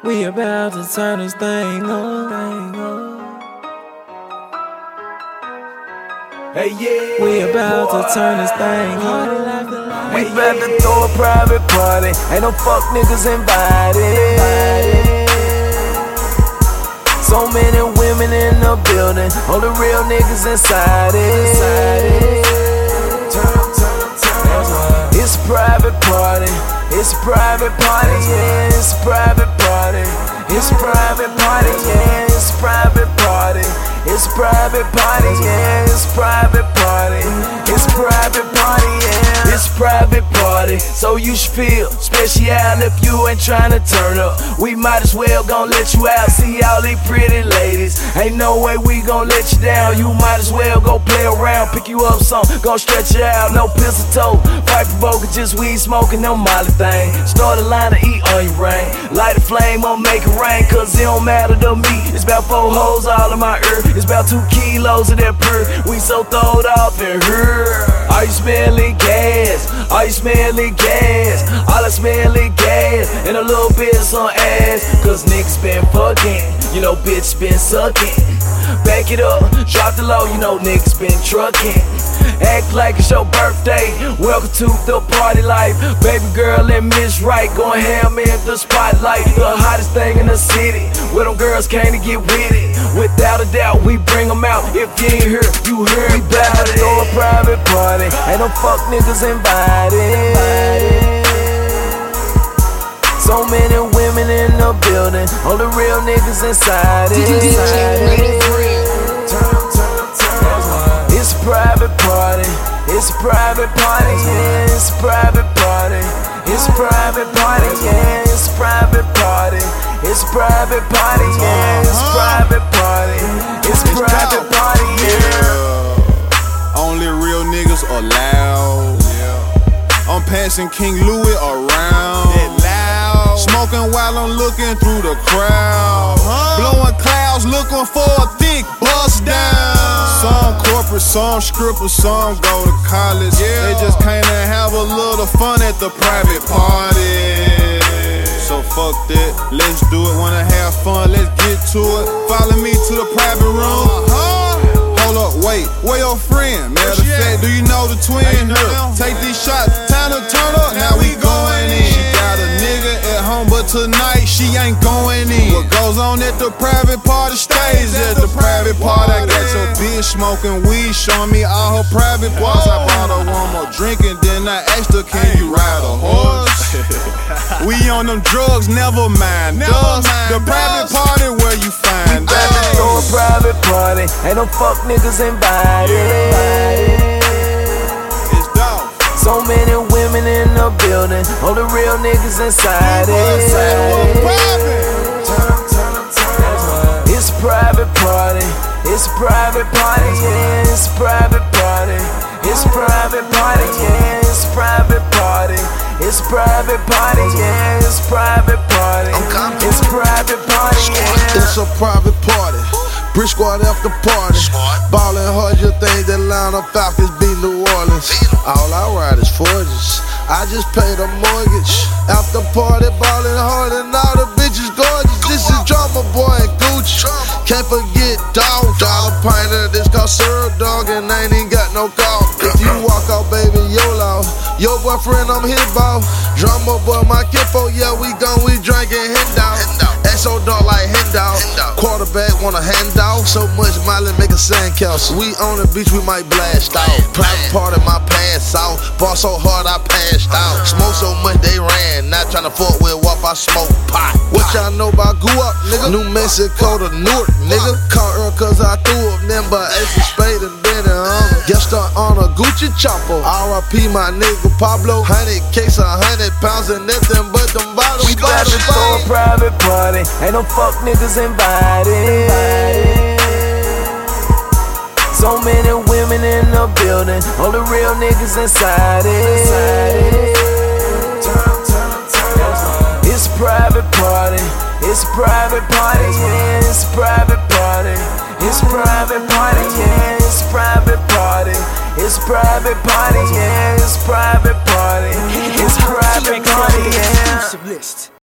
We about to turn this thing on. Hey, yeah. We about to turn this thing on. We about to throw a private party. Ain't no fuck niggas invited. So many women in the building, all the real niggas inside it. It's a private party. It's a private party, yeah. It's a private party. It's a private party, yeah. It's a private party. It's a private party, yeah. It's a private party. It's a private party, yeah. It's a private party, so you should feel special if you ain't tryna turn up. We might as well gon' let you out. See all these pretty ladies. Ain't no way we gon' let you down. You might as well go play around, pick you up some, gon' stretch you out. No pistol toe, fight provoking, just weed smoking, no molly thing. Start a line to eat on your brain. Light a flame, I'll make it rain, cause it don't matter to me. It's about 4 hoes all in my ear. It's about 2 kilos of that purr. We so throwed off in here. Are you smelling gas? Are you smelling gas? All I smell is gas and a little bit of some ass. Cause niggas been fucking, you know bitch been sucking. Back it up, drop the low, you know niggas been trucking. Act like it's your birthday, welcome to the party life. Baby girl and Miss Right, going ham in the spotlight. The hottest thing in the city, where them girls came to get with it. Without a doubt, we bring them out. If you ain't here, you heard me about it. Throw a private party, ain't no fuck niggas invited. So many women in the building, all the real niggas inside it. It's a private party. It's a private party, yeah. It's a private party. It's a private party, yeah. It's a private party. It's a private party, yeah. It's a private party. It's a private party, yeah. Only real niggas allowed. I'm passing King Louis around. Smoking while I'm looking through the crowd. Blowing clouds, looking for a thick bust down. Some corporate, some strippers, some go to college. They just came to have a little fun at the private party. So fuck that, let's do it. Wanna have fun, let's get to it. Follow me to the private room. Hold up, wait, where your friend? Matter of fact, do you know the twin? Take these shots, time to turn up, now we going in. She got a nigga at home, but tonight she ain't going in. What goes on at the private party stays at the private party. I got your bitch smoking weed, showing me all her private parts. I bought her one more drink and then I asked her, can you ride a horse? We on them drugs, never mind us. The private party where you find us. Throw a private party, ain't no fuck niggas invited. It's dope. So many women in the building, all the real niggas inside it. It's a private party. It's a private party, yeah. It's a private party. It's a private party, yeah. It's a private party. It's a private party, yeah. It's a private party. It's a private party, yeah. It's a private party. Brick squad after party. Ballin' hard, you think that Atlanta Falcons beat New Orleans. All I ride is Forges. I just paid a mortgage. After party, ballin' hard and all the bitches gorgeous. This is Drama Boy and Gucci. Can't forget Dog. Dollar pint of this called Syrup Dog and I ain't even got no call. If you walk out, baby, YOLO. Your boyfriend, I'm his boss. Drama Boy, my kinfo, yeah, we gone, we drinkin' handout. XO dog like handout. Quarterback want a handout. So much Molly make a sandcastle. We on the beach, we might blast out. Private party, my pants out. Ball so hard, I passed out. Smoke so much, they ran. Not tryna fuck with WAP, I smoke pot. What y'all know about Goo Up, nigga? New Mexico to Newark, nigga. Caught her cause I threw up them, but Ace of Spade and Benny Guessed her on a Gucci chopper. R.I.P. my nigga Pablo. 100 case, 100 pounds, and nothing but them bottles. We got to throw a private party. Ain't no fuck niggas invited. So many women in the building, all the real niggas inside it. It's a private party. It's a private party, yeah. It's a private party. It's a private party, yeah. It's a private party. It's a private party, yeah. It's a private party. It's a private party, yeah.